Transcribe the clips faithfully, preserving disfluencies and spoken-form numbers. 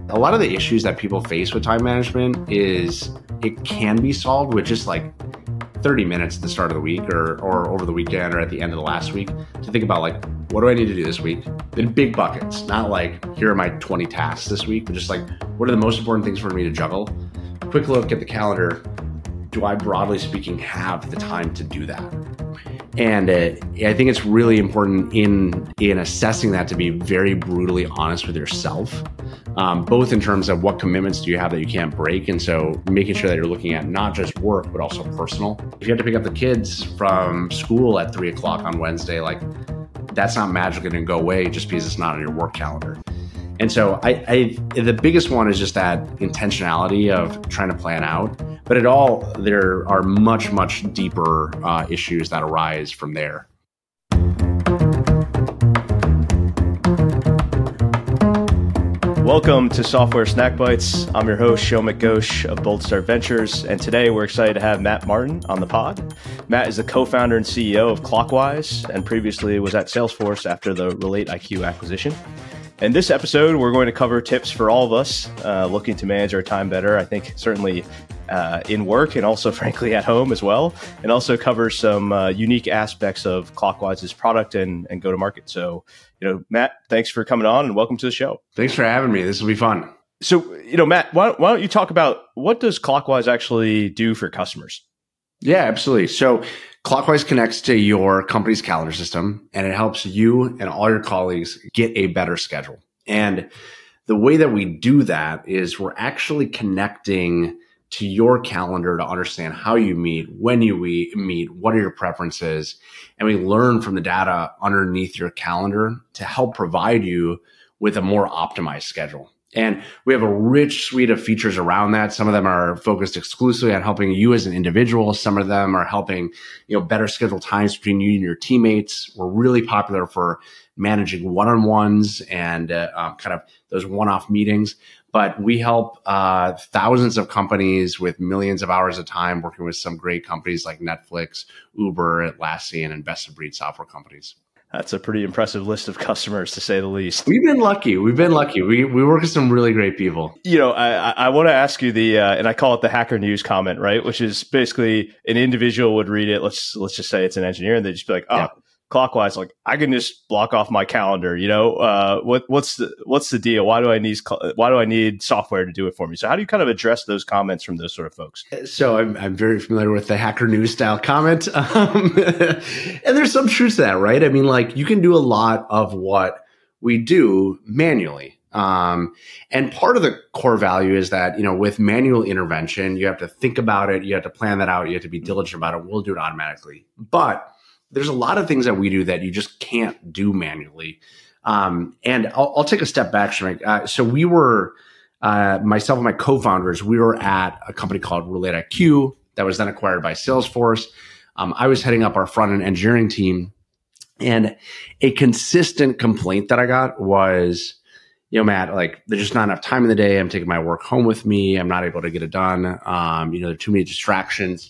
A lot of the issues that people face with time management is it can be solved with just like thirty minutes at the start of the week or, or over the weekend or at the end of the last week to think about like, what do I need to do this week? In big buckets, not like, here are my twenty tasks this week, but just like, what are the most important things for me to juggle? Quick look at the calendar. Do I, broadly speaking, have the time to do that? And uh, I think it's really important in in assessing that to be very brutally honest with yourself, um, both in terms of what commitments do you have that you can't break. And so making sure that you're looking at not just work, but also personal. If you have to pick up the kids from school at three o'clock on Wednesday, like that's not magically going to go away just because it's not on your work calendar. And so I, I, the biggest one is just that intentionality of trying to plan out. But it all, there are much, much deeper uh, issues that arise from there. Welcome to Software Snack Bites. I'm your host, Shomik Ghosh of Bold Start Ventures. And today we're excited to have Matt Martin on the pod. Matt is the co-founder and C E O of Clockwise and previously was at Salesforce after the Relate I Q acquisition. In this episode, we're going to cover tips for all of us uh, looking to manage our time better. I think certainly uh, in work and also, frankly, at home as well, and also cover some uh, unique aspects of Clockwise's product and, and go-to-market. So, you know, Matt, thanks for coming on and welcome to the show. Thanks for having me. This will be fun. So, you know, Matt, why, why don't you talk about what does Clockwise actually do for customers? Yeah, absolutely. So Clockwise connects to your company's calendar system, and it helps you and all your colleagues get a better schedule. And the way that we do that is we're actually connecting to your calendar to understand how you meet, when you meet, what are your preferences, and we learn from the data underneath your calendar to help provide you with a more optimized schedule. And we have a rich suite of features around that. Some of them are focused exclusively on helping you as an individual. Some of them are helping, you know, better schedule times between you and your teammates. We're really popular for managing one-on-ones and uh, uh, kind of those one-off meetings. But we help uh, thousands of companies with millions of hours of time working with some great companies like Netflix, Uber, Atlassian, and best-of-breed software companies. That's a pretty impressive list of customers, to say the least. We've been lucky. We've been lucky. We we work with some really great people. You know, I, I want to ask you the, uh, and I call it the Hacker News comment, right? Which is basically an individual would read it. Let's let's just say it's an engineer, and they just be like, oh, yeah. Clockwise, like I can just block off my calendar. You know, uh, what what's the what's the deal? Why do I need why do I need software to do it for me? So how do you kind of address those comments from those sort of folks? So I'm I'm very familiar with the Hacker News style comment, um, and there's some truth to that, right? I mean, like you can do a lot of what we do manually. Um, and part of the core value is that, you know, with manual intervention, you have to think about it, you have to plan that out, you have to be diligent about it. We'll do it automatically, but there's a lot of things that we do that you just can't do manually. Um, and I'll, I'll take a step back, Shomik. Uh, so we were, uh, myself and my co-founders, we were at a company called Relate I Q that was then acquired by Salesforce. Um, I was heading up our front-end engineering team. And a consistent complaint that I got was, you know, Matt, like there's just not enough time in the day. I'm taking my work home with me. I'm not able to get it done. Um, you know, there are too many distractions.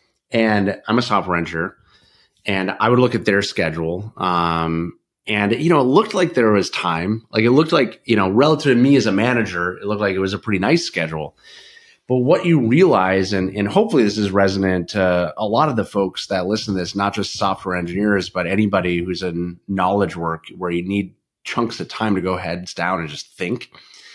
And I'm a software engineer. And I would look at their schedule. Um, and, you know, it looked like there was time. Like it looked like, you know, relative to me as a manager, it looked like it was a pretty nice schedule. But what you realize, and, and hopefully this is resonant to a lot of the folks that listen to this, not just software engineers, but anybody who's in knowledge work where you need chunks of time to go heads down and just think,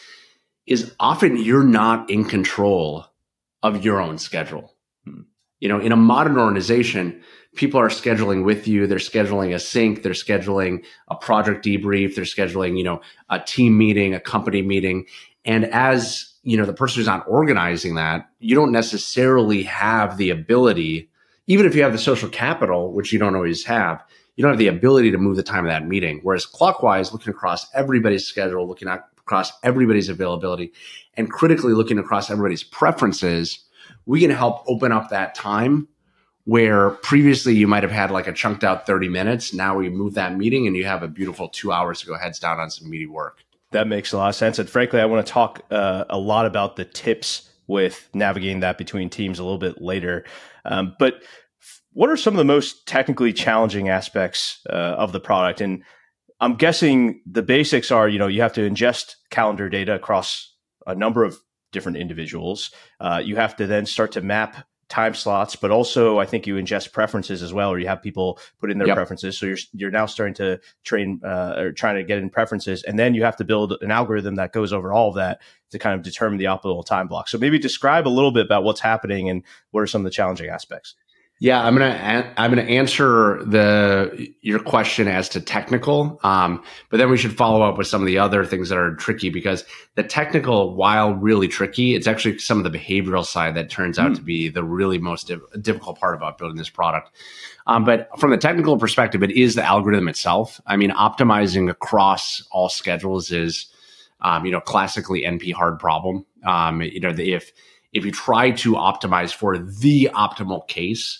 is often you're not in control of your own schedule. You know, in a modern organization, people are scheduling with you. They're scheduling a sync. They're scheduling a project debrief. They're scheduling, you know, a team meeting, a company meeting. And as, you know, the person who's not organizing that, you don't necessarily have the ability, even if you have the social capital, which you don't always have, you don't have the ability to move the time of that meeting. Whereas Clockwise, looking across everybody's schedule, looking at, across everybody's availability, and critically looking across everybody's preferences, we can help open up that time where previously you might have had like a chunked out thirty minutes. Now we move that meeting and you have a beautiful two hours to go heads down on some meaty work. That makes a lot of sense. And frankly, I want to talk uh, a lot about the tips with navigating that between teams a little bit later. Um, but what are some of the most technically challenging aspects uh, of the product? And I'm guessing the basics are, you know, you have to ingest calendar data across a number of different individuals. Uh, you have to then start to map time slots, but also I think you ingest preferences as well, or you have people put in their Yep. preferences. So you're you're now starting to train uh, or trying to get in preferences, and then you have to build an algorithm that goes over all of that to kind of determine the optimal time block. So maybe describe a little bit about what's happening and what are some of the challenging aspects. Yeah, I'm gonna I'm gonna answer the your question as to technical, um, but then we should follow up with some of the other things that are tricky, because the technical, while really tricky, it's actually some of the behavioral side that turns out mm. to be the really most div- difficult part about building this product. Um, but from the technical perspective, it is the algorithm itself. I mean, optimizing across all schedules is, um, you know, classically N P hard problem. Um, you know, the, if if you try to optimize for the optimal case,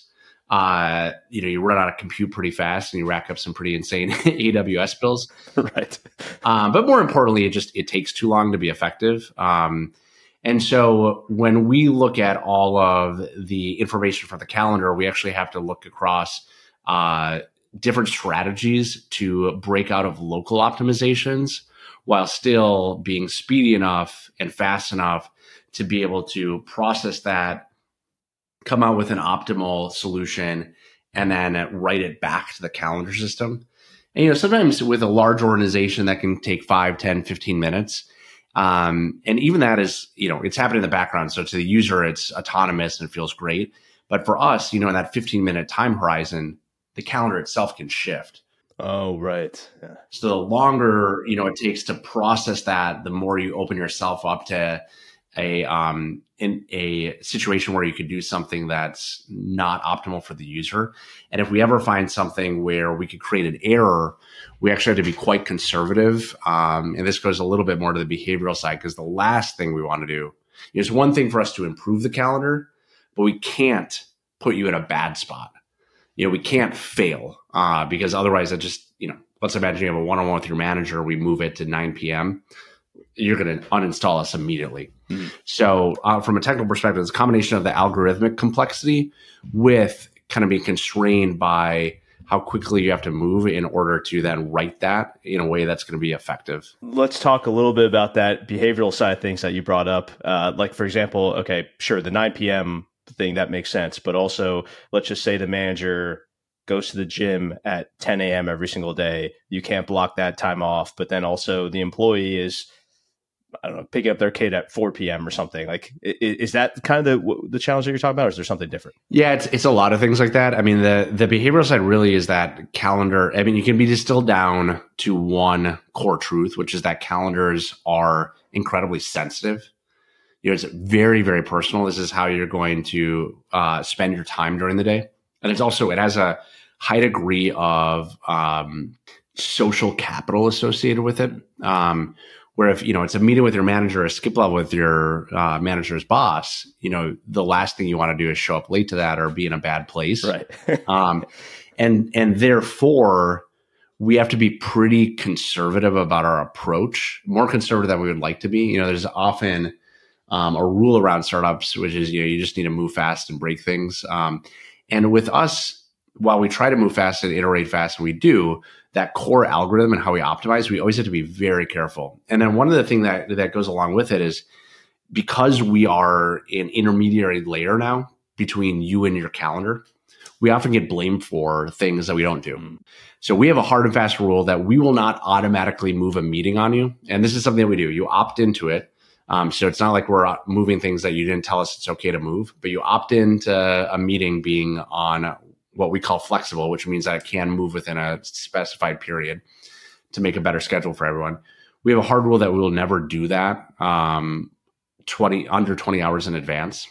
uh, you know, you run out of compute pretty fast and you rack up some pretty insane A W S bills. Right. Um, but more importantly, it just, it takes too long to be effective. Um, and so when we look at all of the information from the calendar, we actually have to look across, uh, different strategies to break out of local optimizations while still being speedy enough and fast enough to be able to process that, come out with an optimal solution, and then write it back to the calendar system. And, you know, sometimes with a large organization that can take five, ten, fifteen minutes. Um, and even that is, you know, it's happening in the background. So to the user, it's autonomous and feels great. But for us, you know, in that fifteen minute time horizon, the calendar itself can shift. Oh, right. Yeah. So the longer, you know, it takes to process that, the more you open yourself up to a um in a situation where you could do something that's not optimal for the user. And if we ever find something where we could create an error, we actually have to be quite conservative. Um, and this goes a little bit more to the behavioral side, because the last thing we want to do is one thing for us to improve the calendar, but we can't put you in a bad spot. You know, we can't fail uh, because otherwise it just, you know, let's imagine you have a one-on-one with your manager, we move it to nine p.m. You're going to uninstall us immediately. Mm-hmm. So uh, from a technical perspective, it's a combination of the algorithmic complexity with kind of being constrained by how quickly you have to move in order to then write that in a way that's going to be effective. Let's talk a little bit about that behavioral side of things that you brought up. Uh, like, for example, okay, sure, the nine p.m. thing, that makes sense. But also, let's just say the manager goes to the gym at ten a.m. every single day. You can't block that time off. But then also the employee is, I don't know, picking up their kid at four p.m. or something. Like, is, is that kind of the, the challenge that you're talking about, or is there something different? Yeah, it's it's a lot of things like that. I mean, the the behavioral side really is that calendar. I mean, you can be distilled down to one core truth, which is that calendars are incredibly sensitive. You know, it's very, very personal. This is how you're going to uh, spend your time during the day. And it's also, it has a high degree of um, social capital associated with it. Um, where if, you know, it's a meeting with your manager, a skip level with your uh, manager's boss, you know, the last thing you want to do is show up late to that or be in a bad place. Right. um, and, and therefore, we have to be pretty conservative about our approach, more conservative than we would like to be. You know, there's often um, a rule around startups, which is, you know, you just need to move fast and break things. Um, and with us, while we try to move fast and iterate fast, and we do, that core algorithm and how we optimize, we always have to be very careful. And then one of the things that, that goes along with it is, because we are an intermediary layer now between you and your calendar, we often get blamed for things that we don't do. So we have a hard and fast rule that we will not automatically move a meeting on you. And this is something that we do. You opt into it. Um, so it's not like we're moving things that you didn't tell us it's okay to move, but you opt into a meeting being on what we call flexible, which means that it can move within a specified period to make a better schedule for everyone. We have a hard rule that we will never do that um, twenty under twenty hours in advance.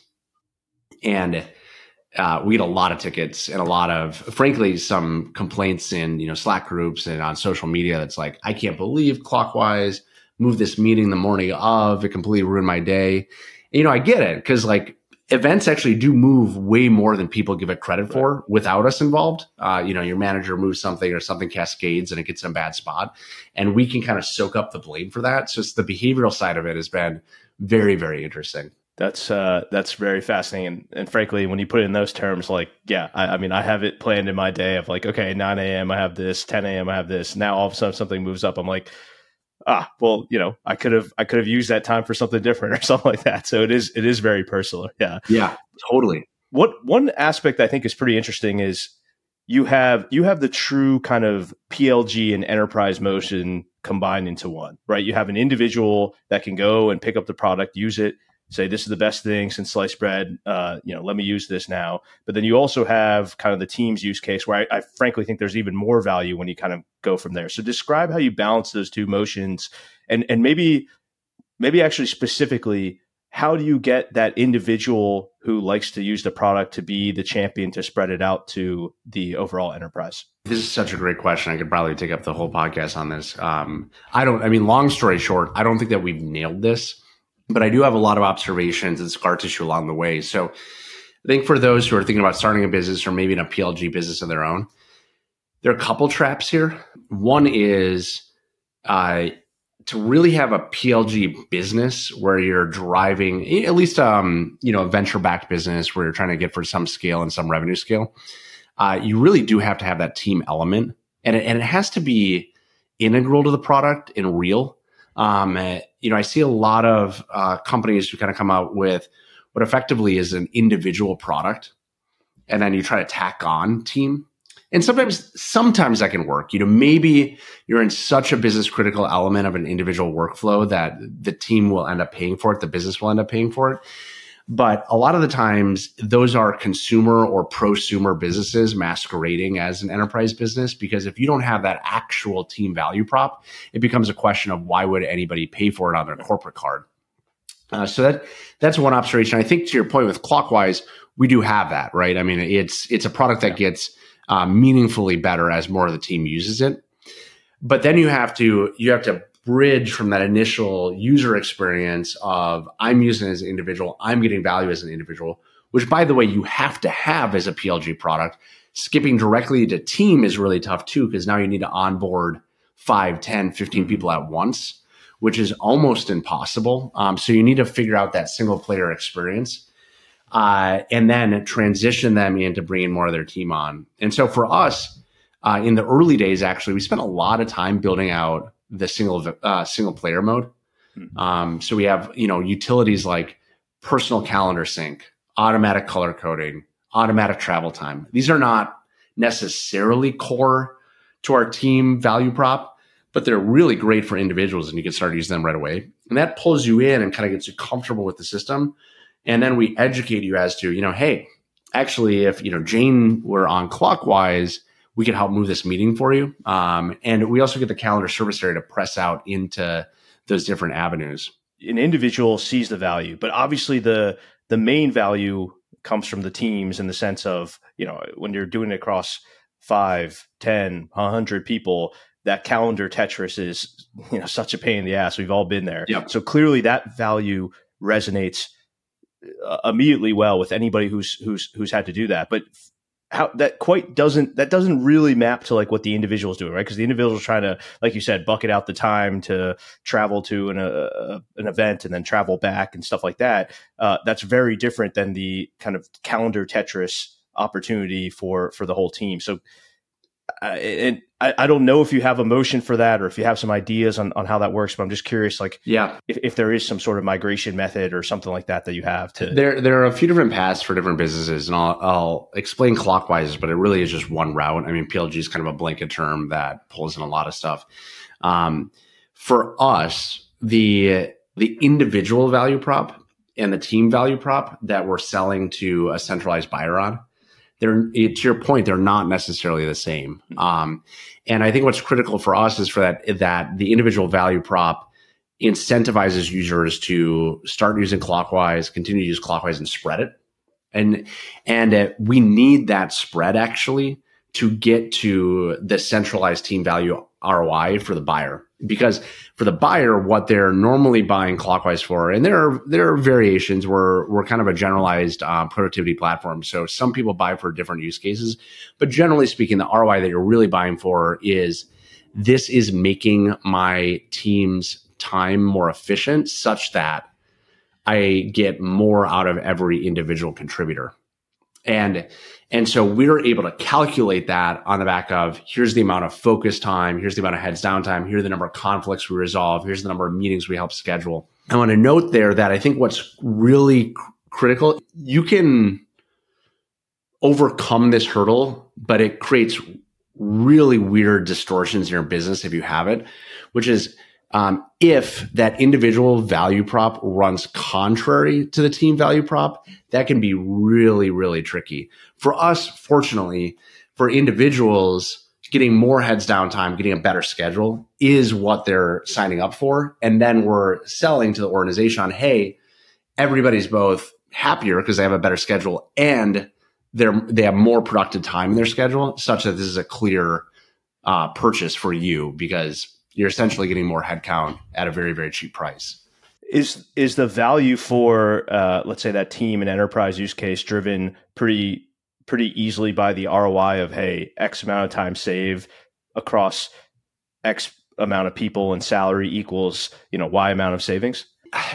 And uh, we get a lot of tickets and a lot of, frankly, some complaints in, you know, Slack groups and on social media. That's like, I can't believe Clockwise moved this meeting the morning of, it completely ruined my day. And, you know, I get it, because like, events actually do move way more than people give it credit for without us involved. Uh, you know, your manager moves something or something cascades and it gets in a bad spot, and we can kind of soak up the blame for that. So it's the behavioral side of it has been very, very interesting. That's uh, that's very fascinating. And, and frankly, when you put it in those terms, like, yeah, I, I mean, I have it planned in my day of like, okay, nine a.m. I have this, ten a.m. I have this. Now all of a sudden something moves up. I'm like, ah, well, you know, I could have I could have used that time for something different or something like that. So it is it is very personal. Yeah. Yeah, totally. What one aspect I think is pretty interesting is you have you have the true kind of P L G and enterprise motion combined into one, right? You have an individual that can go and pick up the product, use it, say this is the best thing since sliced bread. Uh, you know, let me use this now. But then you also have kind of the team's use case where I, I frankly think there's even more value when you kind of go from there. So describe how you balance those two motions, and and maybe maybe actually specifically, how do you get that individual who likes to use the product to be the champion to spread it out to the overall enterprise? This is such a great question. I could probably take up the whole podcast on this. Um, I don't, I mean, long story short, I don't think that we've nailed this, but I do have a lot of observations and scar tissue along the way. So I think for those who are thinking about starting a business or maybe in a P L G business of their own, there are a couple traps here. One is, uh, to really have a P L G business where you're driving, at least, um, you know, a venture-backed business where you're trying to get for some scale and some revenue scale, uh, you really do have to have that team element. And it, and it has to be integral to the product and real. Um, you know, I see a lot of uh, companies who kind of come out with what effectively is an individual product, and then you try to tack on team. And sometimes, sometimes that can work. You know, maybe you're in such a business critical element of an individual workflow that the team will end up paying for it. The business will end up paying for it. But a lot of the times, those are consumer or prosumer businesses masquerading as an enterprise business. Because if you don't have that actual team value prop, it becomes a question of why would anybody pay for it on their corporate card? Uh, so that that's one observation. I think to your point with Clockwise, we do have that, right? I mean, it's it's a product that gets Uh, meaningfully better as more of the team uses it. But then you have to you have to bridge from that initial user experience of I'm using it as an individual, I'm getting value as an individual, which, by the way, you have to have as a P L G product. Skipping directly to team is really tough too, because now you need to onboard five, ten, fifteen people at once, which is almost impossible. Um, so you need to figure out that single player experience. Uh, and then transition them into bringing more of their team on. And so for us, uh, in the early days, actually, we spent a lot of time building out the single uh, single player mode. Mm-hmm. Um, so we have, you know, utilities like personal calendar sync, automatic color coding, automatic travel time. These are not necessarily core to our team value prop, but they're really great for individuals, and you can start using them right away. And that pulls you in and kind of gets you comfortable with the system. And then we educate you as to, you know, hey, actually, if, you know, Jane were on Clockwise, we could help move this meeting for you. Um, and we also get the calendar service area to press out into those different avenues. An individual sees the value, but obviously the the main value comes from the teams in the sense of, you know, when you're doing it across five, ten, a hundred people, that calendar Tetris is, you know, such a pain in the ass. We've all been there. Yep. So clearly that value resonates uh, immediately well with anybody who's who's who's had to do that. But how that quite doesn't that doesn't really map to like what the individual is doing, right? Because the individual is trying to, like you said, bucket out the time to travel to an uh, an event and then travel back and stuff like that. Uh, that's very different than the kind of calendar Tetris opportunity for for the whole team. So, uh, and I, I don't know if you have a motion for that or if you have some ideas on, on how that works, but I'm just curious, like, yeah, if, if there is some sort of migration method or something like that that you have to. There, there are a few different paths for different businesses, and I'll, I'll explain Clockwise, but it really is just one route. I mean, P L G is kind of a blanket term that pulls in a lot of stuff. Um, for us, the the individual value prop and the team value prop that we're selling to a centralized buyer on, they're, to your point, they're not necessarily the same. Um, and I think what's critical for us is for that, that the individual value prop incentivizes users to start using Clockwise, continue to use Clockwise, and spread it. And, and uh, we need that spread actually to get to the centralized team value R O I for the buyer. Because for the buyer, what they're normally buying Clockwise for, and there are there are variations. We're we're kind of a generalized uh, productivity platform, so some people buy for different use cases. But generally speaking, the R O I that you're really buying for is this is making my team's time more efficient, such that I get more out of every individual contributor. And, and so we're able to calculate that on the back of here's the amount of focus time, here's the amount of heads down time, here's the number of conflicts we resolve, here's the number of meetings we help schedule. I want to note there that I think what's really cr- critical, you can overcome this hurdle, but it creates really weird distortions in your business if you have it, which is um, if that individual value prop runs contrary to the team value prop, that can be really, really tricky. For us, fortunately, for individuals, getting more heads down time, getting a better schedule is what they're signing up for. And then we're selling to the organization on, hey, everybody's both happier because they have a better schedule and they're, they have more productive time in their schedule, such that this is a clear uh, purchase for you because you're essentially getting more headcount at a very, very cheap price. Is is the value for, uh, let's say, that team and enterprise use case driven pretty pretty easily by the R O I of, hey, X amount of time saved across X amount of people and salary equals, you know, Y amount of savings?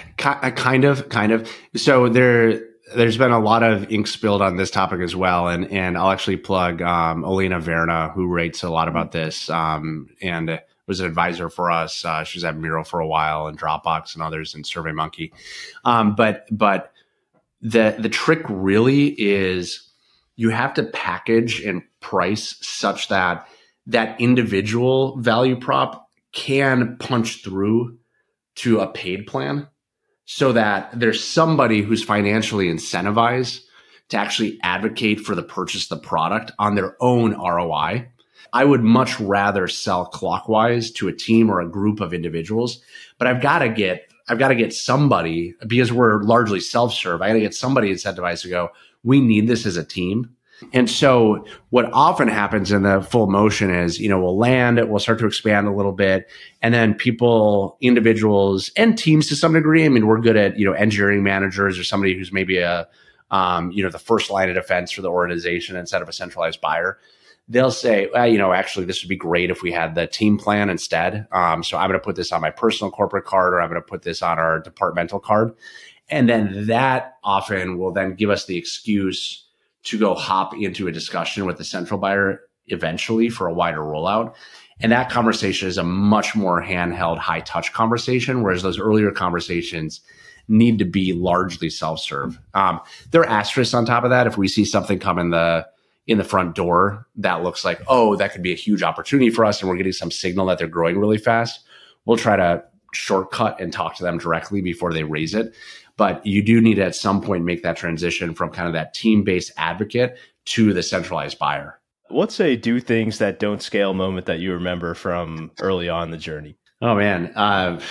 Kind of, kind of. So there, there's been a lot of ink spilled on this topic as well. And, and I'll actually plug um, Elena Verna, who writes a lot about this um, and was an advisor for us. Uh, she was at Miro for a while and Dropbox and others and SurveyMonkey. Um, but but the the trick really is you have to package and price such that that individual value prop can punch through to a paid plan so that there's somebody who's financially incentivized to actually advocate for the purchase of the product on their own R O I. I would much rather sell Clockwise to a team or a group of individuals, but I've got to get, I've got to get somebody, because we're largely self-serve. I got to get somebody incentivized to go, we need this as a team. And so what often happens in the full motion is, you know, we'll land, we'll start to expand a little bit. And then people, individuals and teams to some degree, I mean, we're good at, you know, engineering managers or somebody who's maybe a, um, you know, the first line of defense for the organization instead of a centralized buyer. They'll say, well, you know, actually, this would be great if we had the team plan instead. Um, so I'm going to put this on my personal corporate card, or I'm going to put this on our departmental card. And then that often will then give us the excuse to go hop into a discussion with the central buyer eventually for a wider rollout. And that conversation is a much more handheld, high touch conversation, whereas those earlier conversations need to be largely self-serve. Um, there are asterisks on top of that. If we see something come in the in the front door that looks like, oh, that could be a huge opportunity for us, and we're getting some signal that they're growing really fast, we'll try to shortcut and talk to them directly before they raise it. But you do need to at some point make that transition from kind of that team-based advocate to the centralized buyer. What's a do things that don't scale moment that you remember from early on the journey? Oh man, uh,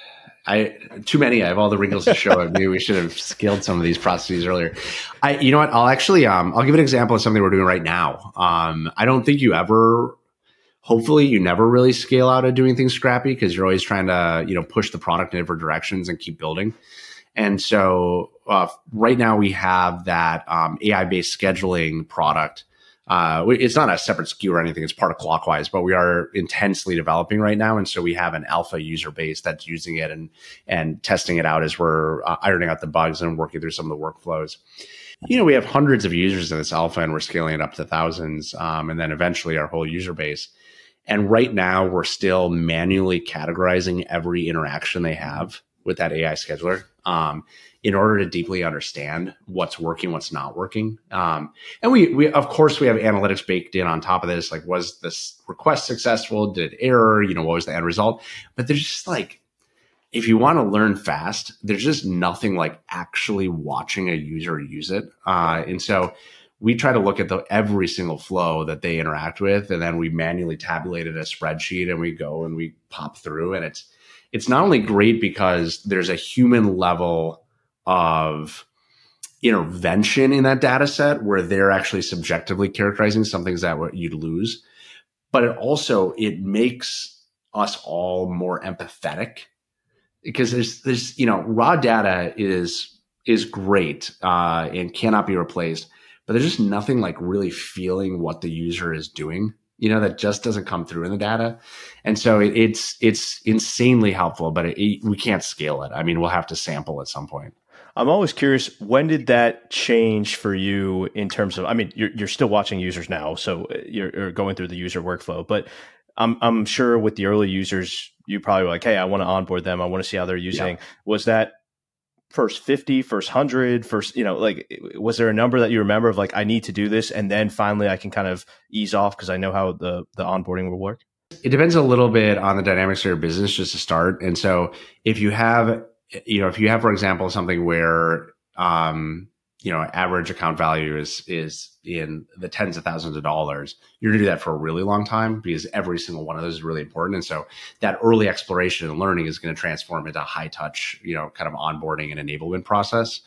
I too many. I have all the wrinkles to show it. Maybe we should have scaled some of these processes earlier. I, you know what? I'll actually, um, I'll give an example of something we're doing right now. Um, I don't think you ever, hopefully, you never really scale out of doing things scrappy because you're always trying to, you know, push the product in different directions and keep building. And so, uh, right now we have that um, A I-based scheduling product. Uh, it's not a separate S K U or anything. It's part of Clockwise, but we are intensely developing right now. And so we have an alpha user base that's using it and, and testing it out as we're uh, ironing out the bugs and working through some of the workflows. You know, we have hundreds of users in this alpha and we're scaling it up to thousands. Um, and then eventually our whole user base. And right now we're still manually categorizing every interaction they have with that A I scheduler. Um, in order to deeply understand what's working, what's not working. Um, and we, we, of course, we have analytics baked in on top of this. Like, was this request successful? Did it error? You know, what was the end result? But there's just like, if you want to learn fast, there's just nothing like actually watching a user use it. Uh, and so we try to look at the every single flow that they interact with, and then we manually tabulate it as a spreadsheet, and we go and we pop through. And it's, it's not only great because there's a human level of intervention in that data set where they're actually subjectively characterizing some things that you'd lose, but it also, it makes us all more empathetic because there's, there's, you know, raw data is, is great uh, and cannot be replaced, but there's just nothing like really feeling what the user is doing, you know, that just doesn't come through in the data. And so it, it's, it's insanely helpful, but it, it, we can't scale it. I mean, we'll have to sample at some point. I'm always curious, when did that change for you in terms of, I mean, you're, you're still watching users now, so you're, you're going through the user workflow, but I'm, I'm sure with the early users, you probably were like, hey, I want to onboard them. I want to see how they're using. Yeah. Was that first fifty, first one hundred, first, you know, like, was there a number that you remember of like, I need to do this, and then finally I can kind of ease off because I know how the, the onboarding will work? It depends a little bit on the dynamics of your business just to start. And so if you have, you know, if you have, for example, something where, um, you know, average account value is, is in the tens of thousands of dollars, you're going to do that for a really long time because every single one of those is really important. And so that early exploration and learning is going to transform into a high touch, you know, kind of onboarding and enablement process.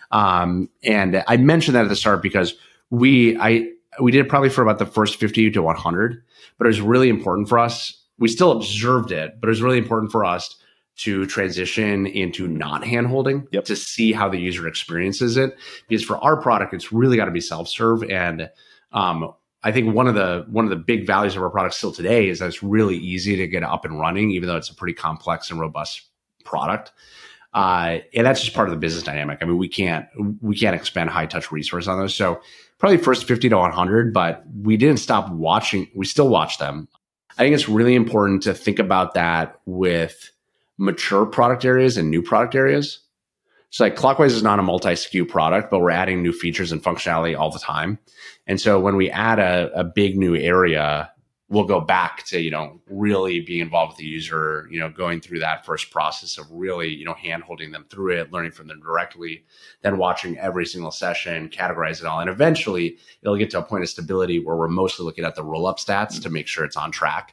Um, and I mentioned that at the start because we, I, we did it probably for about the first fifty to one hundred, but it was really important for us. We still observed it, but it was really important for us to transition into not handholding yep. to see how the user experiences it. Because for our product, it's really got to be self-serve. And um, I think one of the one of the big values of our product still today is that it's really easy to get up and running, even though it's a pretty complex and robust product. Uh, and that's just part of the business dynamic. I mean, we can't we can't expend high touch resource on those. So probably first fifty to one hundred, but we didn't stop watching. We still watch them. I think it's really important to think about that with mature product areas and new product areas. So like Clockwise is not a multi-S K U product, but we're adding new features and functionality all the time. And so when we add a, a big new area, we'll go back to, you know, really being involved with the user, you know, going through that first process of really, you know, hand holding them through it, learning from them directly, then watching every single session, categorize it all. And eventually it'll get to a point of stability where we're mostly looking at the roll-up stats mm-hmm. to make sure it's on track.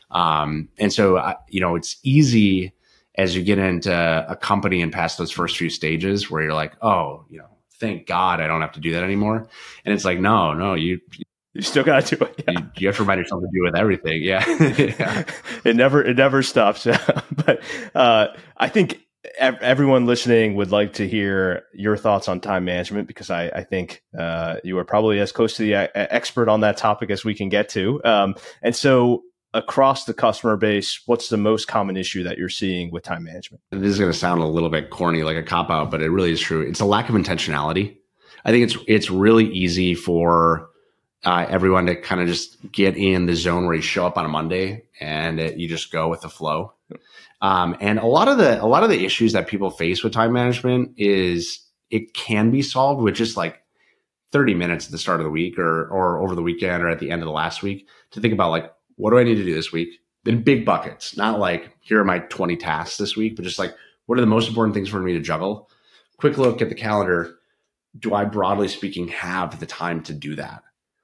Um, and so, uh, you know, it's easy as you get into a company and past those first few stages where you're like, oh, you know, thank God I don't have to do that anymore. And it's like, no, no, you, you still got to do it. Yeah. You, you have to remind yourself to do with everything. Yeah. yeah. It never, it never stops. But uh, I think ev- everyone listening would like to hear your thoughts on time management, because I, I think uh, you are probably as close to the uh, expert on that topic as we can get to. Um, and so, across the customer base, what's the most common issue that you're seeing with time management? This is going to sound a little bit corny, like a cop out, but it really is true. It's a lack of intentionality. I think it's it's really easy for uh, everyone to kind of just get in the zone where you show up on a Monday and it, you just go with the flow. Um, and a lot of the a lot of the issues that people face with time management is it can be solved with just like thirty minutes at the start of the week or or over the weekend or at the end of the last week to think about like, what do I need to do this week? In big buckets, not like, here are my twenty tasks this week, but just like, what are the most important things for me to juggle? Quick look at the calendar. Do I, broadly speaking, have the time to do that?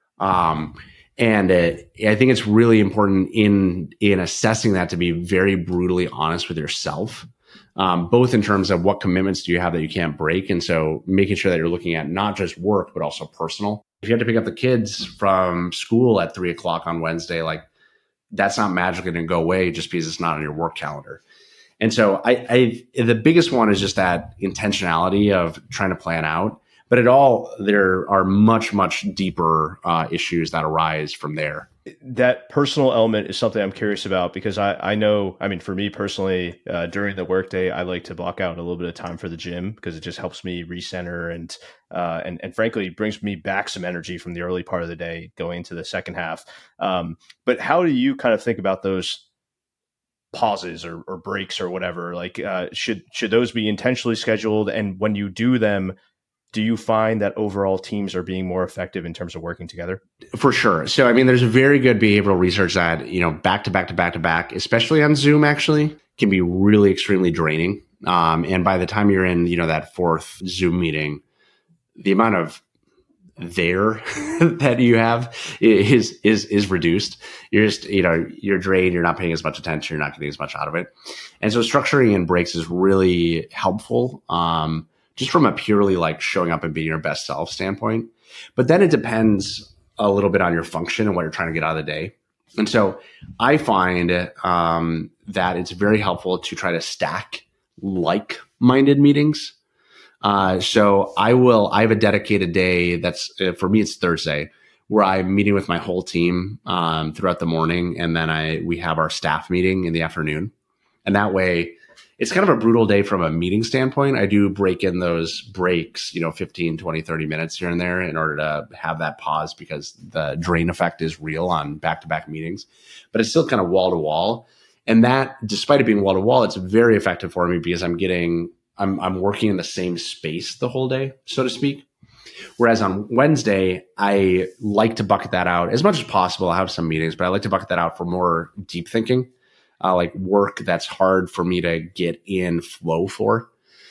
Um, and uh, I think it's really important in, in assessing that to be very brutally honest with yourself, um, both in terms of what commitments do you have that you can't break. And so making sure that you're looking at not just work, but also personal. If you have to pick up the kids from school at three o'clock on Wednesday, like, that's not magically going to go away just because it's not on your work calendar. And so I, I, the biggest one is just that intentionality of trying to plan out, but it all, there are much, much deeper uh, issues that arise from there. That personal element is something I'm curious about, because I, I know, I mean, for me personally, uh, during the workday, I like to block out a little bit of time for the gym because it just helps me recenter and, uh, and, and frankly, brings me back some energy from the early part of the day going into the second half. Um, but how do you kind of think about those pauses or, or breaks or whatever? Like, uh, should, should those be intentionally scheduled? And when you do them, do you find that overall teams are being more effective in terms of working together? For sure. So, I mean, there's very good behavioral research that, you know, back to back to back to back, especially on Zoom, actually, can be really extremely draining. Um, and by the time you're in, you know, that fourth Zoom meeting, the amount of there that you have is, is, is reduced. You're just, you know, you're drained. You're not paying as much attention. You're not getting as much out of it. And so structuring in breaks is really helpful. Um, just from a purely like showing up and being your best self standpoint. But then it depends a little bit on your function and what you're trying to get out of the day. And so I find um, that it's very helpful to try to stack like-minded meetings. Uh, so I will, I have a dedicated day that's, uh, for me, it's Thursday, where I'm meeting with my whole team um, throughout the morning. And then I we have our staff meeting in the afternoon. And that way, it's kind of a brutal day from a meeting standpoint. I do break in those breaks, you know, fifteen, twenty, thirty minutes here and there in order to have that pause because the drain effect is real on back-to-back meetings. But it's still kind of wall to wall. And that, despite it being wall to wall, it's very effective for me because I'm getting, I'm, I'm working in the same space the whole day, so to speak. Whereas on Wednesday, I like to bucket that out as much as possible. I have some meetings, but I like to bucket that out for more deep thinking, uh, like work that's hard for me to get in flow for.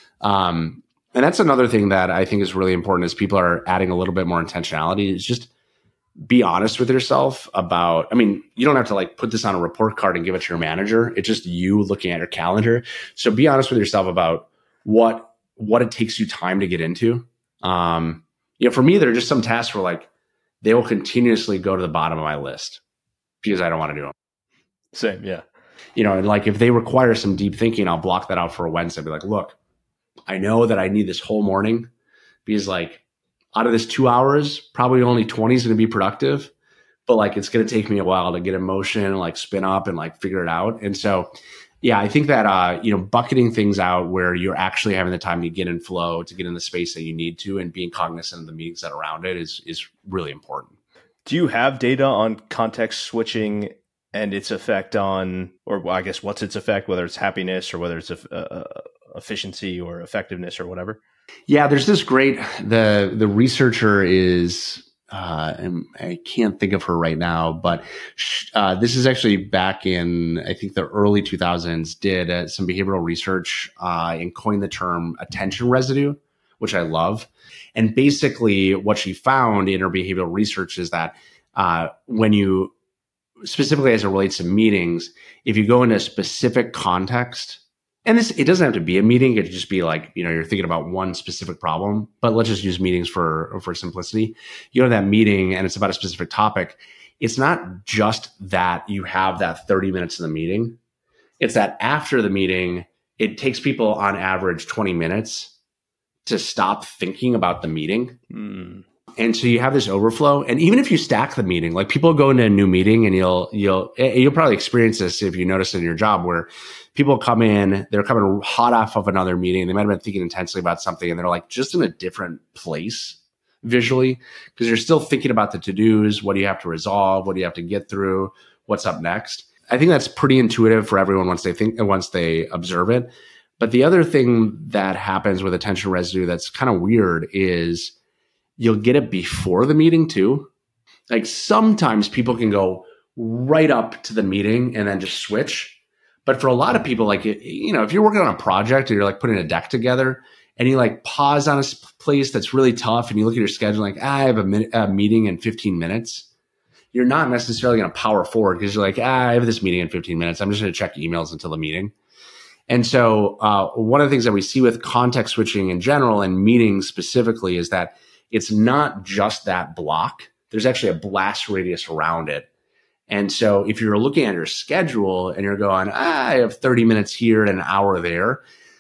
Um, and that's another thing that I think is really important as people are adding a little bit more intentionality is just be honest with yourself about, I mean, you don't have to like put this on a report card and give it to your manager. It's just you looking at your calendar. So be honest with yourself about what, what it takes you time to get into. Um, you know, for me, there are just some tasks where like they will continuously go to the bottom of my list because I don't want to do them. Same. Yeah. You know, and like if they require some deep thinking, I'll block that out for a Wednesday. I'll be like, look, I know that I need this whole morning because like, out of this two hours, probably only twenty is going to be productive, but like it's going to take me a while to get in motion and like spin up and like figure it out. And so, yeah, I think that, uh, you know, bucketing things out where you're actually having the time to get in flow, to get in the space that you need to, and being cognizant of the meetings that are around it is, is really important. Do you have data on context switching and its effect on, or well, I guess what's its effect, whether it's happiness or whether it's a, a, efficiency or effectiveness or whatever? Yeah, there's this great, the the researcher is, uh, and I can't think of her right now, but uh, this is actually back in, I think the early two thousands, did uh, some behavioral research uh, and coined the term attention residue, which I love. And basically what she found in her behavioral research is that uh, when you, specifically as it relates to meetings, if you go into a specific context, and this, it doesn't have to be a meeting. It could just be like, you know, you're thinking about one specific problem, but let's just use meetings for, for simplicity. You go to that meeting and it's about a specific topic. It's not just that you have that thirty minutes in the meeting. It's that after the meeting, it takes people on average twenty minutes to stop thinking about the meeting. Mm. And so you have this overflow. And even if you stack the meeting, like people go into a new meeting and you'll, you'll, you'll probably experience this if you notice in your job where people come in, they're coming hot off of another meeting. They might have been thinking intensely about something and they're like just in a different place visually because you're still thinking about the to-dos. What do you have to resolve? What do you have to get through? What's up next? I think that's pretty intuitive for everyone once they think, once they observe it. But the other thing that happens with attention residue that's kind of weird is you'll get it before the meeting too. Like sometimes people can go right up to the meeting and then just switch. But for a lot of people, like, you know, if you're working on a project or you're like putting a deck together and you like pause on a place that's really tough and you look at your schedule, like, ah, I have a, minute, a meeting in fifteen minutes. You're not necessarily going to power forward because you're like, ah, I have this meeting in fifteen minutes. I'm just going to check emails until the meeting. And so uh, one of the things that we see with context switching in general and meetings specifically is that it's not just that block. There's actually a blast radius around it. And so if you're looking at your schedule and you're going, ah, I have thirty minutes here and an hour there,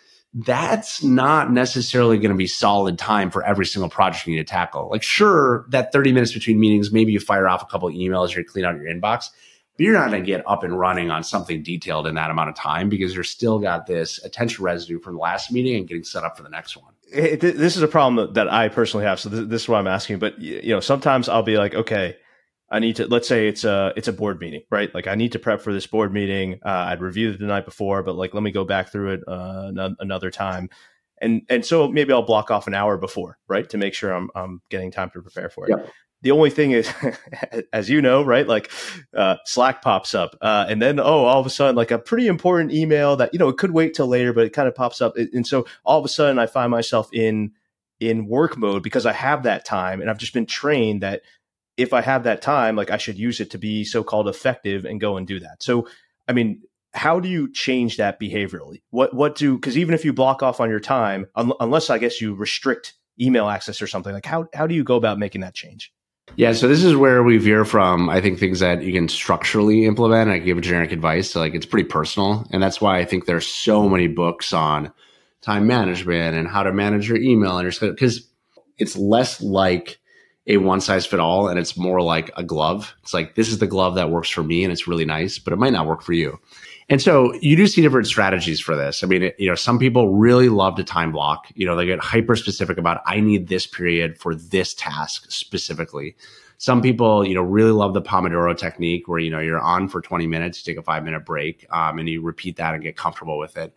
that's not necessarily going to be solid time for every single project you need to tackle. Like, sure, that thirty minutes between meetings, maybe you fire off a couple of emails or you clean out your inbox, but you're not going to get up and running on something detailed in that amount of time because you're still got this attention residue from the last meeting and getting set up for the next one. It, this is a problem that I personally have. So this, this is what I'm asking. But, you know, sometimes I'll be like, okay, I need to, let's say it's a, it's a board meeting, right? Like I need to prep for this board meeting. Uh, I'd reviewed it the night before, but like, let me go back through it uh, n- another time. And, and so maybe I'll block off an hour before, right? To make sure I'm, I'm getting time to prepare for it. Yep. The only thing is, as you know, right, like uh, Slack pops up uh, and then, oh, all of a sudden, like a pretty important email that, you know, it could wait till later, but it kind of pops up. And so all of a sudden I find myself in in work mode because I have that time. And I've just been trained that if I have that time, like I should use it to be so-called effective and go and do that. So, I mean, how do you change that behaviorally? What, what do, because even if you block off on your time, un- unless I guess you restrict email access or something, like how, how do you go about making that change? Yeah, so this is where we veer from, I think, things that you can structurally implement. I give a generic advice. So like it's pretty personal. And that's why I think there's so many books on time management and how to manage your email and your schedule, because it's less like a one size fit all and it's more like a glove. It's like, this is the glove that works for me and it's really nice, but it might not work for you. And so you do see different strategies for this. I mean, it, you know, some people really love to time block. You know, they get hyper specific about, I need this period for this task specifically. Some people, you know, really love the Pomodoro technique where, you know, you're on for twenty minutes, you take a five minute break, um, and you repeat that and get comfortable with it.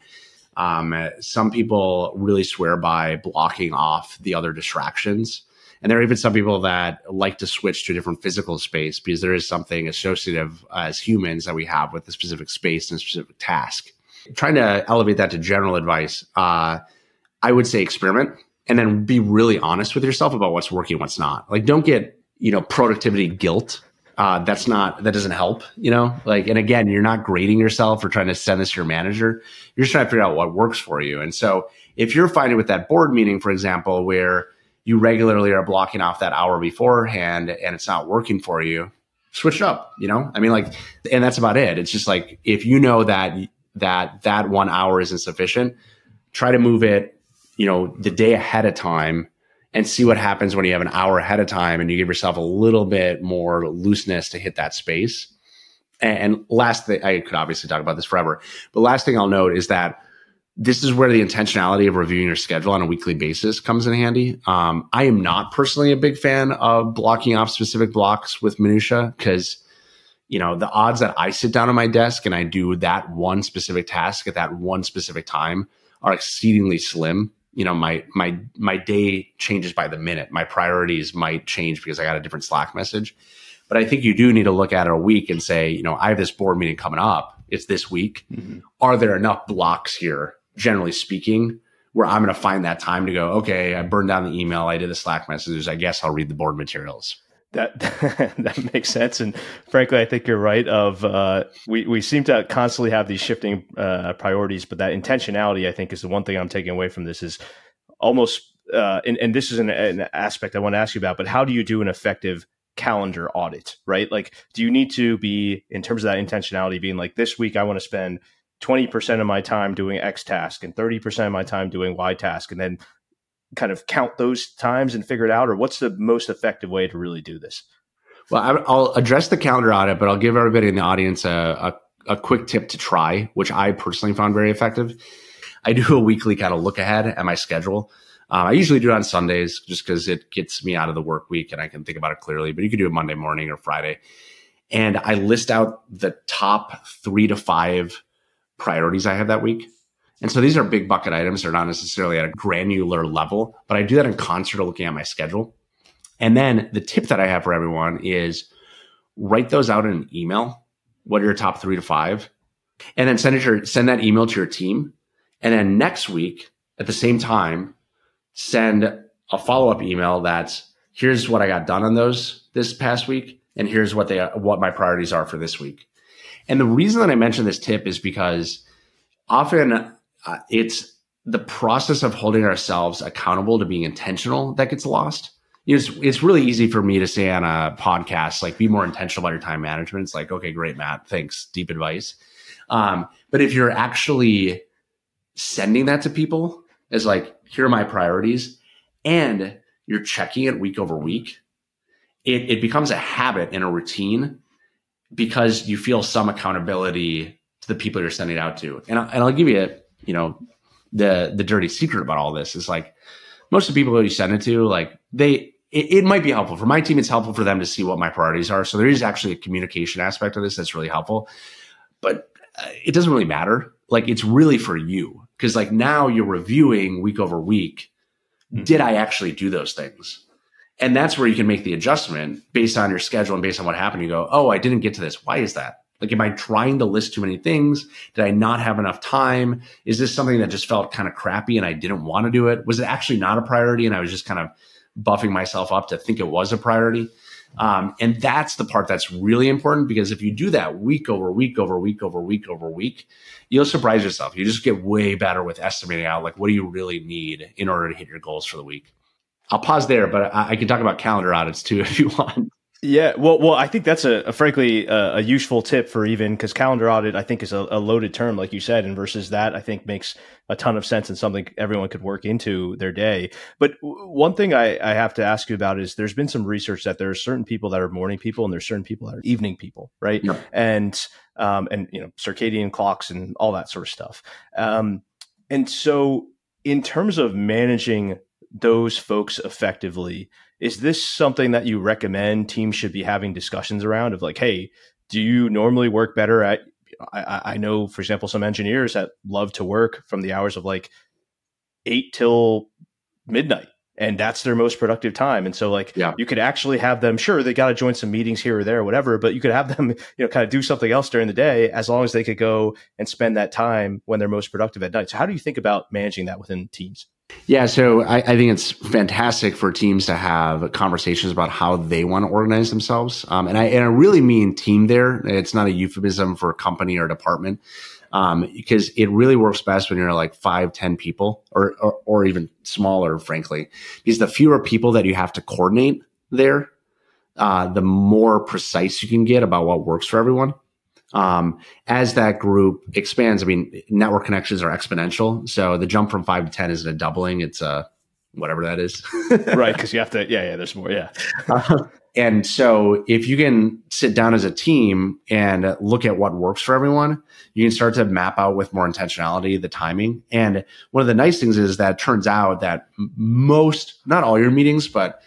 Um, some people really swear by blocking off the other distractions. And there are even some people that like to switch to a different physical space because there is something associative uh, as humans that we have with a specific space and a specific task. Trying to elevate that to general advice, uh, I would say experiment and then be really honest with yourself about what's working, what's not. Like, don't get, you know, productivity guilt. Uh, that's not, that doesn't help, you know, like, and again, you're not grading yourself or trying to send this to your manager. You're just trying to figure out what works for you. And so if you're finding with that board meeting, for example, where you regularly are blocking off that hour beforehand and it's not working for you, switch it up, you know? I mean, like, and that's about it. It's just like, if you know that, that, that one hour isn't sufficient, try to move it, you know, the day ahead of time and see what happens when you have an hour ahead of time and you give yourself a little bit more looseness to hit that space. And last thing, I could obviously talk about this forever, but last thing I'll note is that this is where the intentionality of reviewing your schedule on a weekly basis comes in handy. Um, I am not personally a big fan of blocking off specific blocks with minutia because, you know, the odds that I sit down at my desk and I do that one specific task at that one specific time are exceedingly slim. You know, my my my day changes by the minute. My priorities might change because I got a different Slack message. But I think you do need to look at it a week and say, you know, I have this board meeting coming up. It's this week. Mm-hmm. Are there enough blocks here, generally speaking, where I'm going to find that time to go, okay, I burned down the email, I did the Slack messages, I guess I'll read the board materials. That that makes sense. And frankly, I think you're right of uh, we, we seem to constantly have these shifting uh, priorities, but that intentionality, I think, is the one thing I'm taking away from this is almost, uh, and, and this is an, an aspect I want to ask you about, but how do you do an effective calendar audit, right? Like, do you need to be, in terms of that intentionality, being like, this week I want to spend twenty percent of my time doing X task and thirty percent of my time doing Y task, and then kind of count those times and figure it out? Or what's the most effective way to really do this? Well, I'll address the calendar audit, but I'll give everybody in the audience a, a, a quick tip to try, which I personally found very effective. I do a weekly kind of look ahead at my schedule. Um, I usually do it on Sundays just because it gets me out of the work week and I can think about it clearly, but you can do it Monday morning or Friday. And I list out the top three to five priorities I have that week. And so these are big bucket items. They're not necessarily at a granular level, but I do that in concert of looking at my schedule. And then the tip that I have for everyone is write those out in an email. What are your top three to five? And then send it your, send that email to your team. And then next week at the same time, send a follow-up email that's here's what I got done on those this past week. And here's what they, what my priorities are for this week. And the reason that I mention this tip is because often uh, it's the process of holding ourselves accountable to being intentional that gets lost. You know, it's, it's really easy for me to say on a podcast, like, be more intentional about your time management. It's like, okay, great, Matt. Thanks. Deep advice. Um, but if you're actually sending that to people as like, here are my priorities, and you're checking it week over week, it, it becomes a habit and a routine because you feel some accountability to the people you're sending it out to. And, I, and I'll give you, you know, the, the dirty secret about all this is like, most of the people who you send it to, like they, it, it might be helpful. For my team, it's helpful for them to see what my priorities are. So there is actually a communication aspect of this that's really helpful, but uh, it doesn't really matter. Like, it's really for you. Cause like now you're reviewing week over week. Mm-hmm. Did I actually do those things? And that's where you can make the adjustment based on your schedule and based on what happened. You go, oh, I didn't get to this. Why is that? Like, am I trying to list too many things? Did I not have enough time? Is this something that just felt kind of crappy and I didn't want to do it? Was it actually not a priority and I was just kind of buffing myself up to think it was a priority? Um, and that's the part that's really important, because if you do that week over week over week over week over week, you'll surprise yourself. You just get way better with estimating out, like, what do you really need in order to hit your goals for the week? I'll pause there, but I, I can talk about calendar audits too if you want. Yeah, well, well, I think that's a, a frankly uh, a useful tip for even because calendar audit I think is a, a loaded term, like you said, and versus that I think makes a ton of sense and something everyone could work into their day. But w- one thing I, I have to ask you about is there's been some research that there are certain people that are morning people and there's certain people that are evening people, right? Yep. And um, and you know circadian clocks and all that sort of stuff. Um, and so in terms of managing those folks effectively, is this something that you recommend teams should be having discussions around of like, hey, do you normally work better at, I, I know, for example, some engineers that love to work from the hours of like eight till midnight, and that's their most productive time. And so like, yeah. you could actually have them, sure, they got to join some meetings here or there or whatever, but you could have them, you know, kind of do something else during the day as long as they could go and spend that time when they're most productive at night. So how do you think about managing that within teams? Yeah, so I, I think it's fantastic for teams to have conversations about how they want to organize themselves. Um, and I and I really mean team there. It's not a euphemism for company or department, um, because it really works best when you're like five, ten people or, or or even smaller, frankly, because the fewer people that you have to coordinate there, uh, the more precise you can get about what works for everyone. Um, as that group expands, I mean, network connections are exponential. So the jump from five to ten isn't a doubling. It's a whatever that is. Right. Because you have to, yeah, yeah, there's more. Yeah. Uh, and so if you can sit down as a team and look at what works for everyone, you can start to map out with more intentionality the timing. And one of the nice things is that it turns out that most, not all your meetings, but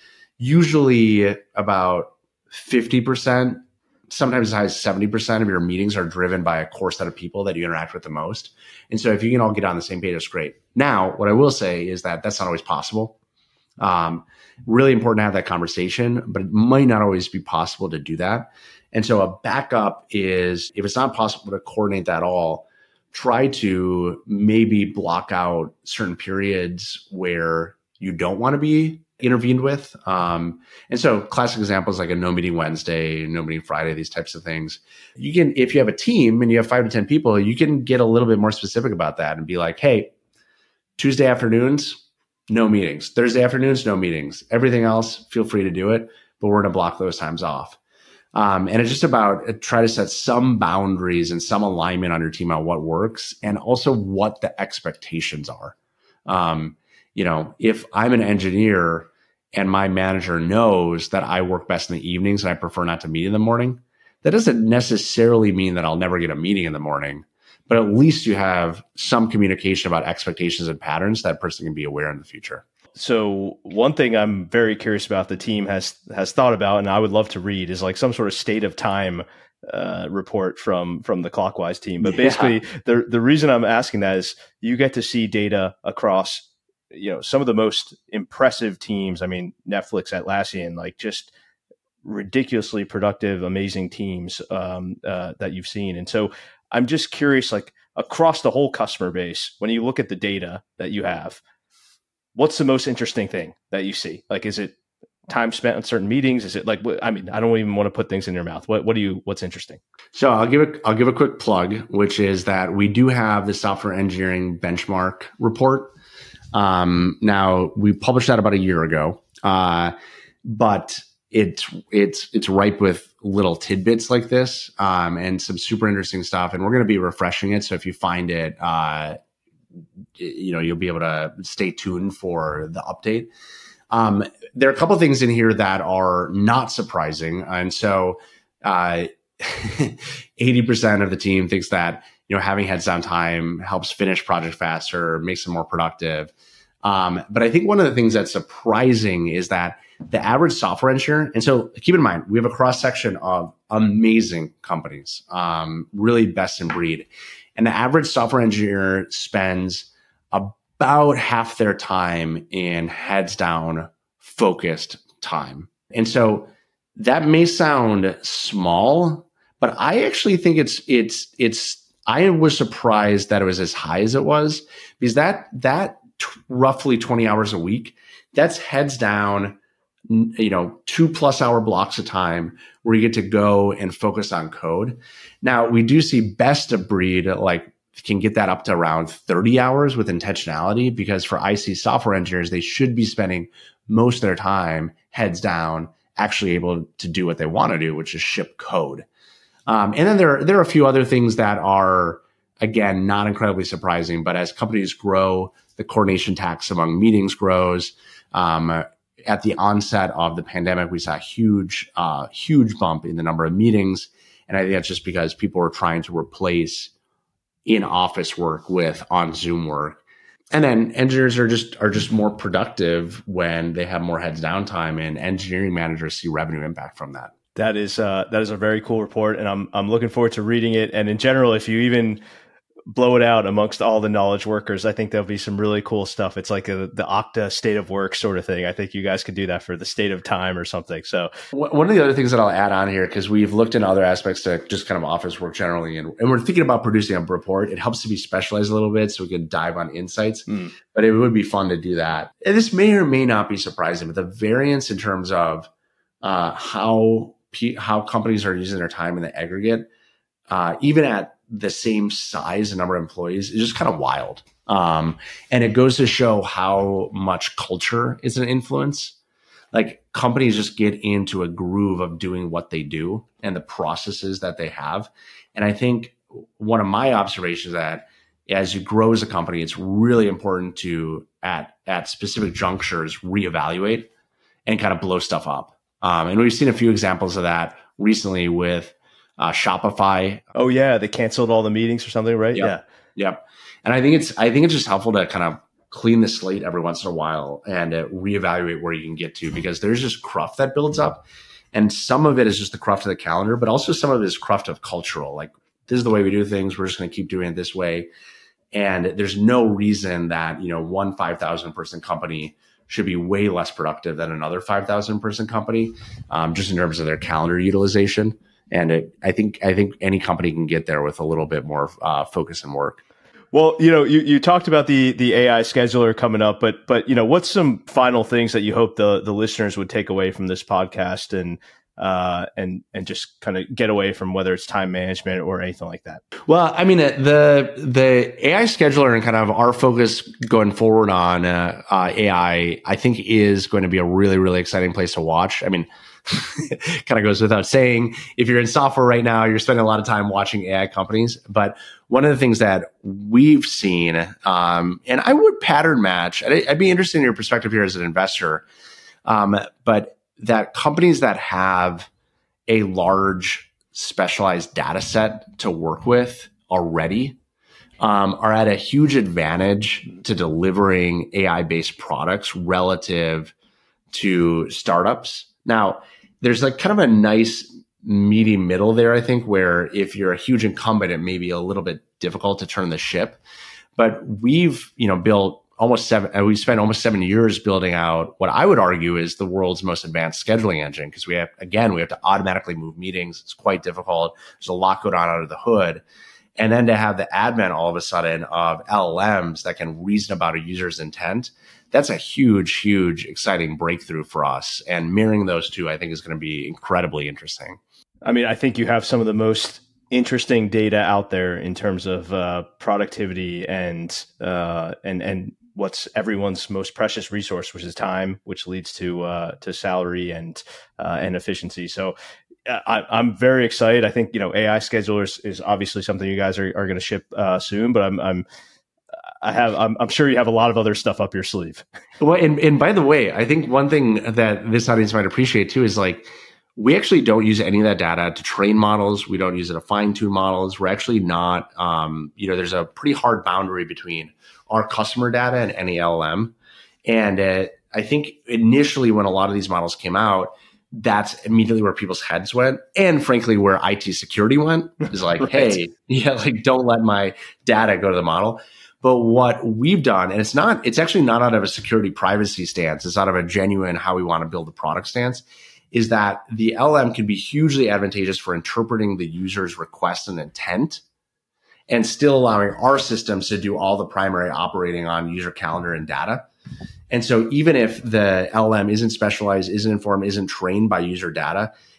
usually about fifty percent, sometimes as high as seventy percent of your meetings are driven by a core set of people that you interact with the most. And so if you can all get on the same page, it's great. Now, what I will say is that that's not always possible. Um, really important to have that conversation, but it might not always be possible to do that. And so a backup is, if it's not possible to coordinate that all, try to maybe block out certain periods where you don't want to be intervened with. Um, and so classic examples like a no meeting Wednesday, no meeting Friday, these types of things. You can, if you have a team and you have five to ten people, you can get a little bit more specific about that and be like, hey, Tuesday afternoons, no meetings. Thursday afternoons, no meetings. Everything else, feel free to do it, but we're going to block those times off. Um, and it's just about uh, try to set some boundaries and some alignment on your team on what works and also what the expectations are. Um, You know, if I'm an engineer and my manager knows that I work best in the evenings and I prefer not to meet in the morning, that doesn't necessarily mean that I'll never get a meeting in the morning, but at least you have some communication about expectations and patterns that person can be aware in the future. So one thing I'm very curious about the team has has thought about, and I would love to read, is like some sort of state of time uh, report from from the Clockwise team. But basically, yeah. the the reason I'm asking that is you get to see data across, you know, some of the most impressive teams. I mean, Netflix, Atlassian, like just ridiculously productive, amazing teams um, uh, that you've seen. And so I'm just curious, like across the whole customer base, when you look at the data that you have, what's the most interesting thing that you see? Like, is it time spent on certain meetings? Is it like, I mean, I don't even want to put things in your mouth. What, what do you, what's interesting? So I'll give a, I'll give a quick plug, which is that we do have the software engineering benchmark report. Um, now we published that about a year ago. Uh, but it's, it's, it's ripe with little tidbits like this, um, and some super interesting stuff. And we're going to be refreshing it. So if you find it, uh, you know, you'll be able to stay tuned for the update. Um, there are a couple of things in here that are not surprising. And so, uh, eighty percent of the team thinks that, you know, having heads down time helps finish project faster, makes them more productive. Um, but I think one of the things that's surprising is that the average software engineer, and so keep in mind, we have a cross section of amazing companies, um, really best in breed. And the average software engineer spends about half their time in heads down focused time. And so that may sound small, but I actually think it's, it's, it's, I was surprised that it was as high as it was, because that, that t- roughly twenty hours a week, that's heads down, you know, two plus hour blocks of time where you get to go and focus on code. Now we do see best of breed, like can get that up to around thirty hours with intentionality, because for I C software engineers, they should be spending most of their time heads down actually able to do what they want to do, which is ship code. Um, and then there, there are a few other things that are, again, not incredibly surprising, but as companies grow, the coordination tax among meetings grows. Um, at the onset of the pandemic, we saw a huge, uh, huge bump in the number of meetings. And I think that's just because people are trying to replace in-office work with on-Zoom work. And then engineers are just are just more productive when they have more heads downtime, and engineering managers see revenue impact from that. That is uh, that is a very cool report, and I'm I'm looking forward to reading it. And in general, if you even blow it out amongst all the knowledge workers, I think there'll be some really cool stuff. It's like a, the Okta state of work sort of thing. I think you guys could do that for the state of time or something. So one of the other things that I'll add on here, because we've looked in other aspects to just kind of office work generally, and, and we're thinking about producing a report. It helps to be specialized a little bit so we can dive on insights, mm. but it would be fun to do that. And this may or may not be surprising, but the variance in terms of uh, how how companies are using their time in the aggregate, uh, even at the same size and number of employees, is just kind of wild. Um, and it goes to show how much culture is an influence. Like companies just get into a groove of doing what they do and the processes that they have. And I think one of my observations is that as you grow as a company, it's really important to, at, at specific junctures, reevaluate and kind of blow stuff up. Um, and we've seen a few examples of that recently with uh, Shopify. Oh yeah, they canceled all the meetings or something, right? Yep. Yeah, yep. And I think it's I think it's just helpful to kind of clean the slate every once in a while and uh, reevaluate where you can get to, because there's just cruft that builds up, and some of it is just the cruft of the calendar, but also some of it is cruft of cultural. Like, this is the way we do things. We're just going to keep doing it this way, and there's no reason that, you know, one five thousand person company should be way less productive than another five thousand person company, um, just in terms of their calendar utilization. And it, I think I think any company can get there with a little bit more uh, focus and work. Well, you know, you, you talked about the the A I scheduler coming up, but but you know, what's some final things that you hope the the listeners would take away from this podcast, and uh, and and just kind of get away from whether it's time management or anything like that? Well, I mean, the the A I scheduler and kind of our focus going forward on uh, uh, A I, I think, is going to be a really, really exciting place to watch. I mean, kind of goes without saying, if you're in software right now, you're spending a lot of time watching A I companies. But one of the things that we've seen, um, and I would pattern match, I'd, I'd be interested in your perspective here as an investor, um, but that companies that have a large specialized data set to work with already um, are at a huge advantage to delivering A I-based products relative to startups. Now, there's like kind of a nice meaty middle there, I think, where if you're a huge incumbent, it may be a little bit difficult to turn the ship. But we've, you know, built almost seven, we spent almost seven years building out what I would argue is the world's most advanced scheduling engine, because we have, again, we have to automatically move meetings. It's quite difficult. There's a lot going on under the hood. And then to have the advent all of a sudden of L L Ms that can reason about a user's intent, that's a huge, huge, exciting breakthrough for us. And mirroring those two, I think, is going to be incredibly interesting. I mean, I think you have some of the most interesting data out there in terms of uh, productivity and uh, and and what's everyone's most precious resource, which is time, which leads to uh, to salary and uh, and efficiency. So I, I'm very excited. I think, you know, A I schedulers is obviously something you guys are, are going to ship uh, soon, but I'm I'm I have I'm, I'm sure you have a lot of other stuff up your sleeve. Well, and and by the way, I think one thing that this audience might appreciate too is, like, we actually don't use any of that data to train models. We don't use it to fine tune models. We're actually not, um, you know, there's a pretty hard boundary between our customer data and any L L M. And uh, I think initially when a lot of these models came out, that's immediately where people's heads went. And frankly, where I T security went is like, right. Hey, yeah, like, don't let my data go to the model. But what we've done, and it's not, it's actually not out of a security privacy stance. It's out of a genuine how we want to build the product stance, is that the L L M can be hugely advantageous for interpreting the user's request and intent, and still allowing our systems to do all the primary operating on user calendar and data. And so even if the L L M isn't specialized, isn't informed, isn't trained by user data,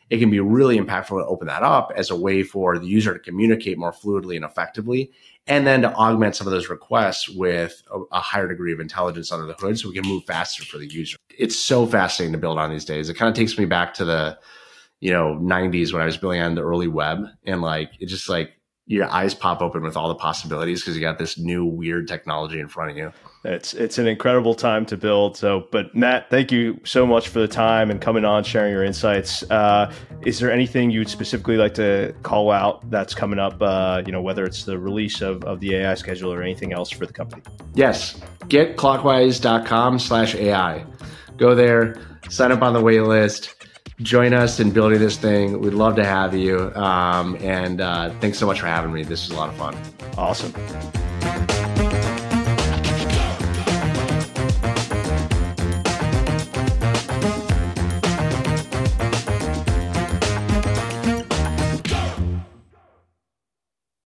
it can be really impactful to open that up as a way for the user to communicate more fluidly and effectively, and then to augment some of those requests with a, a higher degree of intelligence under the hood so we can move faster for the user. It's so fascinating to build on these days. It kind of takes me back to the, you know, nineties when I was building on the early web, and like, it just like, your eyes pop open with all the possibilities because you got this new weird technology in front of you. It's it's an incredible time to build. So, but Matt, thank you so much for the time and coming on, sharing your insights. Uh, is there anything you'd specifically like to call out that's coming up? Uh, you know, whether it's the release of, of the A I schedule or anything else for the company. Yes, get clockwise dot com slash A I. Go there, sign up on the wait list. Join us in building this thing. We'd love to have you. Um, and uh, thanks so much for having me. This was a lot of fun. Awesome.